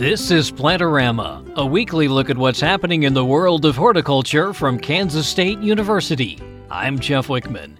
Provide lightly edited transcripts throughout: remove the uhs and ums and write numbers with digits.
This is Plantorama, a weekly look at what's happening in the world of horticulture from Kansas State University. I'm Jeff Wickman.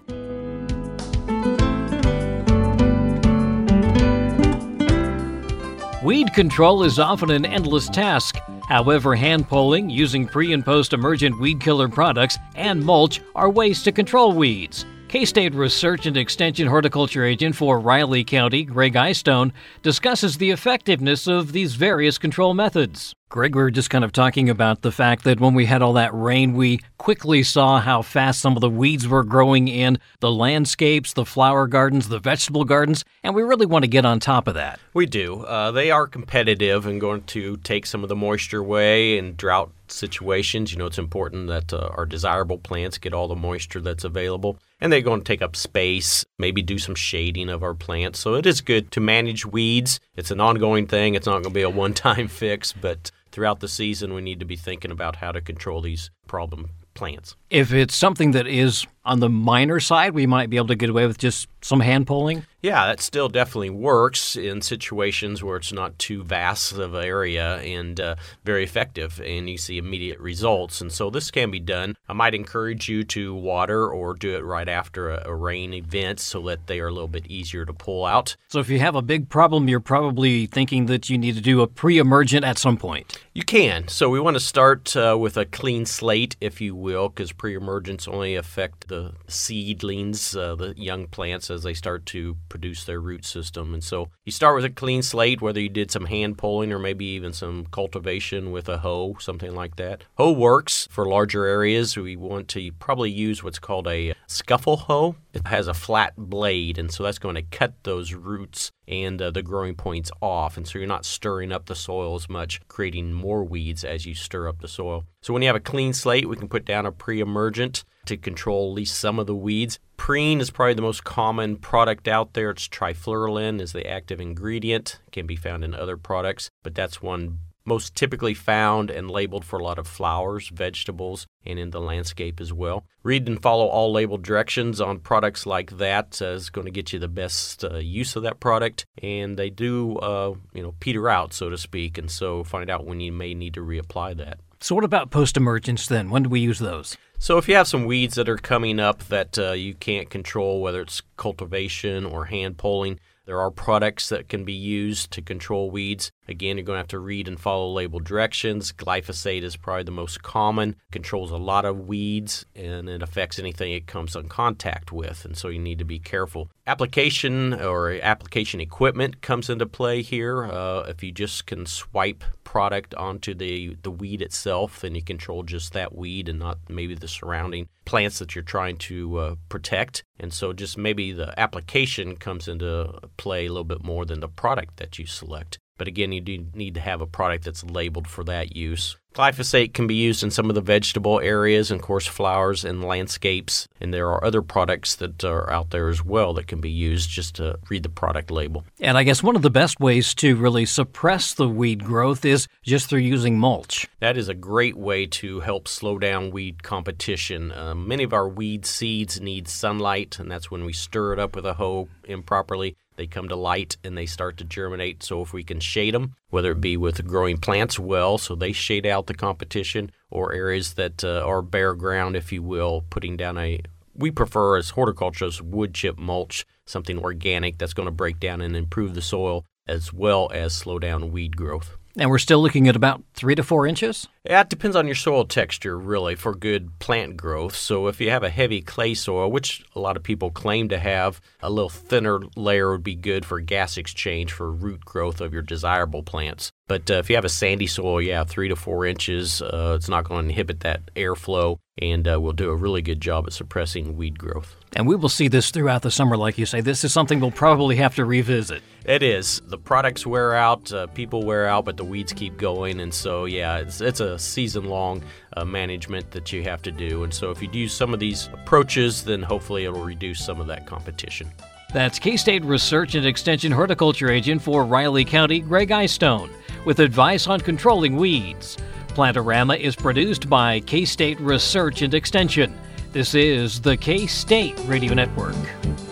Weed control is often an endless task. However, hand pulling, using pre- and post-emergent weed killer products, and mulch are ways to control weeds. K-State Research and Extension Horticulture Agent for Riley County, Greg Eyestone, discusses the effectiveness of these various control methods. Greg, we were just kind of talking about the fact that when we had all that rain, we quickly saw how fast some of the weeds were growing in the landscapes, the flower gardens, the vegetable gardens, and we really want to get on top of that. We do. They are competitive and going to take some of the moisture away in drought situations. It's important that our desirable plants get all the moisture that's available. And they're going to take up space, maybe do some shading of our plants. So it is good to manage weeds. It's an ongoing thing. It's not going to be a one-time fix, but throughout the season, we need to be thinking about how to control these problem plants. If it's something that is on the minor side, we might be able to get away with just some hand pulling? Yeah, that still definitely works in situations where it's not too vast of an area and very effective, and you see immediate results. And so this can be done. I might encourage you to water or do it right after a rain event so that they are a little bit easier to pull out. So if you have a big problem, you're probably thinking that you need to do a pre-emergent at some point. You can. So we want to start with a clean slate, if you will, because pre-emergents only affect the seedlings, the young plants, as they start to produce their root system. And so you start with a clean slate, whether you did some hand pulling or maybe even some cultivation with a hoe, something like that. Hoe works for larger areas. We want to probably use what's called a scuffle hoe. It has a flat blade, and so that's going to cut those roots and the growing points off, and so you're not stirring up the soil as much, creating more weeds as you stir up the soil. So when you have a clean slate, we can put down a pre-emergent to control at least some of the weeds. Preen is probably the most common product out there. It's trifluralin is the active ingredient. It can be found in other products, but that's one most typically found and labeled for a lot of flowers, vegetables, and in the landscape as well. Read and follow all labeled directions on products like that is going to get you the best use of that product. And they do, peter out, so to speak, and so find out when you may need to reapply that. So what about post-emergence then? When do we use those? So if you have some weeds that are coming up that you can't control, whether it's cultivation or hand pulling, there are products that can be used to control weeds. Again, you're going to have to read and follow labeled directions. Glyphosate is probably the most common, controls a lot of weeds, and it affects anything it comes in contact with, and so you need to be careful. Application or application equipment comes into play here. If you just can swipe product onto the weed itself, then you control just that weed and not maybe the surrounding plants that you're trying to protect. And so just maybe the application comes into play a little bit more than the product that you select. But again, you do need to have a product that's labeled for that use. Glyphosate can be used in some of the vegetable areas, and of course flowers and landscapes. And there are other products that are out there as well that can be used just to read the product label. And I guess one of the best ways to really suppress the weed growth is just through using mulch. That is a great way to help slow down weed competition. Many of our weed seeds need sunlight, and that's when we stir it up with a hoe improperly. They come to light and they start to germinate. So if we can shade them, whether it be with growing plants well, so they shade out the competition, or areas that are bare ground, if you will, putting down we prefer as horticulturists wood chip mulch, something organic that's going to break down and improve the soil as well as slow down weed growth. And we're still looking at about 3 to 4 inches? Yeah, it depends on your soil texture, really, for good plant growth. So if you have a heavy clay soil, which a lot of people claim to have, a little thinner layer would be good for gas exchange for root growth of your desirable plants. But if you have a sandy soil, 3 to 4 inches, it's not going to inhibit that airflow and will do a really good job at suppressing weed growth. And we will see this throughout the summer, like you say. This is something we'll probably have to revisit. It is. The products wear out, people wear out, but the weeds keep going. And so, it's a season-long management that you have to do. And so if you do some of these approaches, then hopefully it'll reduce some of that competition. That's K-State Research and Extension Horticulture Agent for Riley County, Greg Eyestone, with advice on controlling weeds. Plantorama is produced by K-State Research and Extension. This is the K-State Radio Network.